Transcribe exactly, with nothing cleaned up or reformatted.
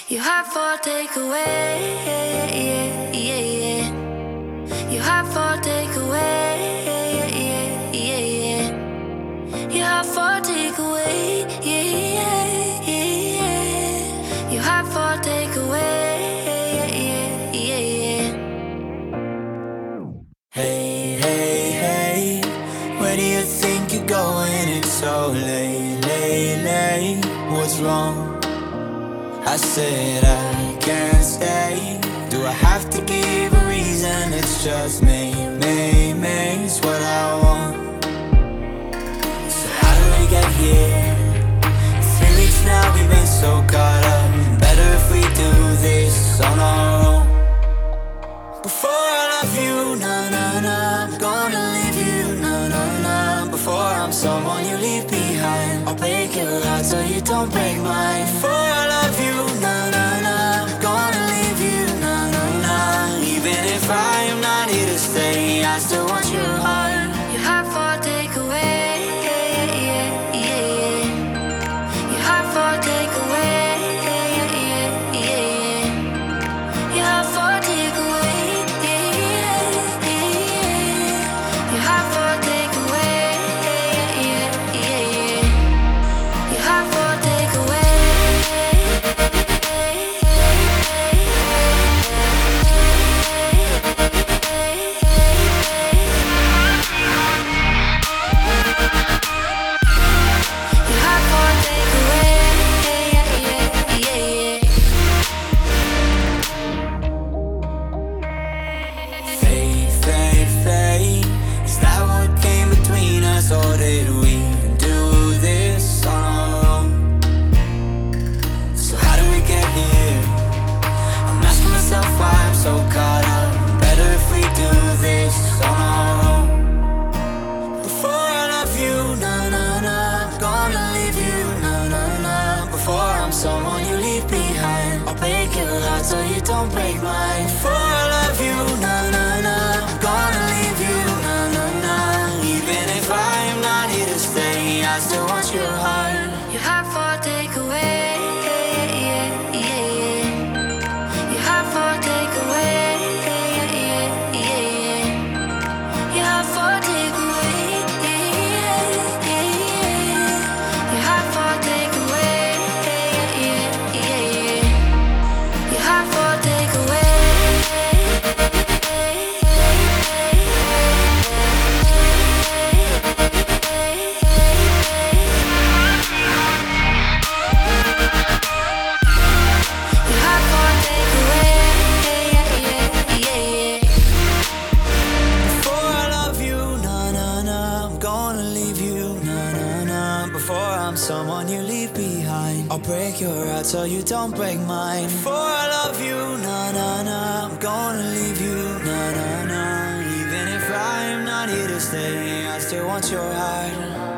You have for takeaway, yeah, yeah, yeah, yeah. You have for takeaway, yeah, yeah, yeah, yeah. You have for takeaway, yeah, yeah, yeah, yeah. You have for takeaway, yeah, yeah, yeah, yeah. Hey, hey, hey, where do you think you're going? It's so late, late, late. What's wrong? I said I can't stay. Do I have to give a reason? It's just me, me, me. It's what I want. So how do we get here? Three weeks now, we've been so caught up. Better if we do this on our own. Before I love you, na na na, I'm gonna leave you, na na na. Before I'm someone you leave behind, I'll break your heart so you don't break mine. Before I love you, na na na, I'm gonna leave you, na na na. Even if I am not here to stay, I still want your heart. You have for takeaway, yeah, yeah, yeah, yeah. You have for takeaway, yeah, yeah, yeah, yeah. You have for takeaway, yeah, yeah, yeah. You have for takeaway, yeah, yeah, yeah, yeah. You have for takeaway. You have for takeaway, yeah, yeah, yeah, yeah. Fate, fate, fate. Is that what came between us, or did we do this on our own? So how do we get here? I'm asking myself why I'm so caught up. Better if we do this on our own. Before I love you, na na na, I'm gonna leave you, na na na. Before I'm someone you leave behind, I'll break your heart so you don't break mine. Before I love you, na na na, I'm gonna leave you, na na na. Even if I am not here to stay, I still want your heart. You have for takeaway, yeah, yeah, yeah, yeah. You have for takeaway, yeah, yeah, yeah, yeah. You have for takeaway, yeah, yeah, yeah, yeah. You have for takeaway, yeah, yeah, yeah, yeah. You have for takeaway. You have for takeaway, yeah, yeah, yeah, yeah. Before I love you, na na na, I'm gonna leave you, na na na. Before I'm someone you leave behind, I'll break your heart so you don't break mine. Before I love you, na na na, I'm gonna leave you, na na na. Even if I am not here to stay, I still want your heart.